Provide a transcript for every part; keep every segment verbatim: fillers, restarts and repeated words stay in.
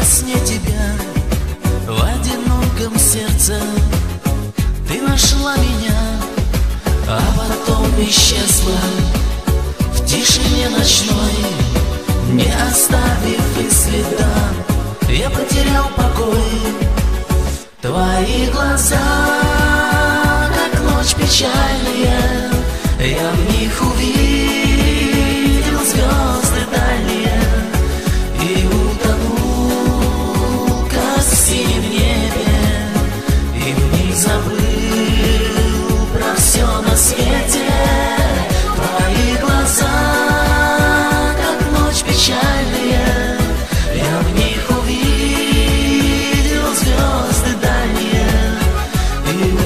во сне тебя, в одиноком сердце. Ты нашла меня, а потом исчезла в тишине ночной, не оставив и следа. Я потерял покой. Твои глаза, как ночь печальная, я в них увидел звезды дальние и утонул, как в синем небе, и в них забыл про все на свете. Твои глаза, как ночь печальная, я в них увидел звезды дальние и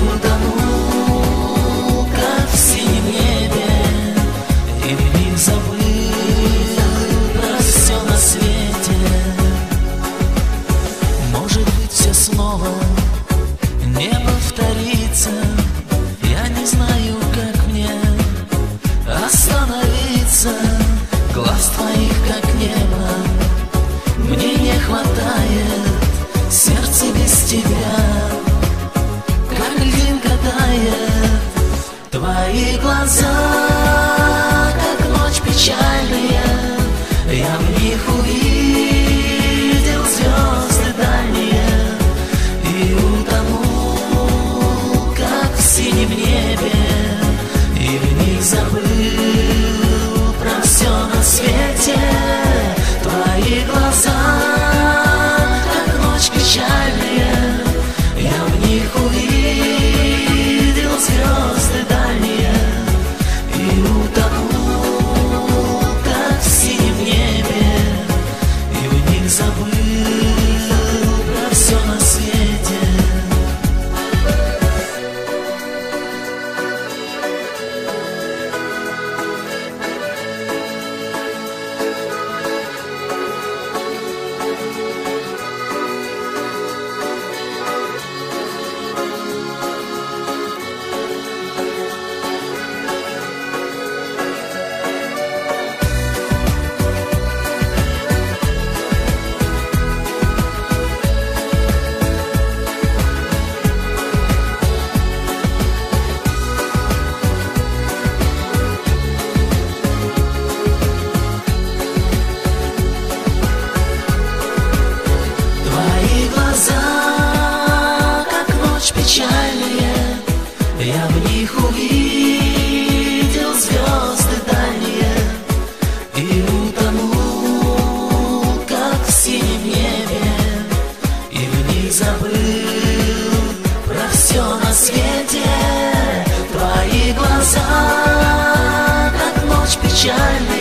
утонул, как в синем небе, и в них забыл про все на свете. Может быть, все снова не повторится. Я не знаю, как мне остановиться. Глаз твоих, как небо, мне не хватает. Сердце без тебя, как льдинка тает. Твои глаза, как ночь печальная, я в них увидел звезды дальние и утонул, как в синем небе, и в них забыл про все на свете. Твои глаза, как ночь печальная, я в них увидел звезды дальние и утонул, как в синем небе, и в них забыл про все на свете. Печальные, я в них увидел звезды дальние и утонул, как в синем небе, и в них забыл про все на свете. Твои глаза, как ночь печальная,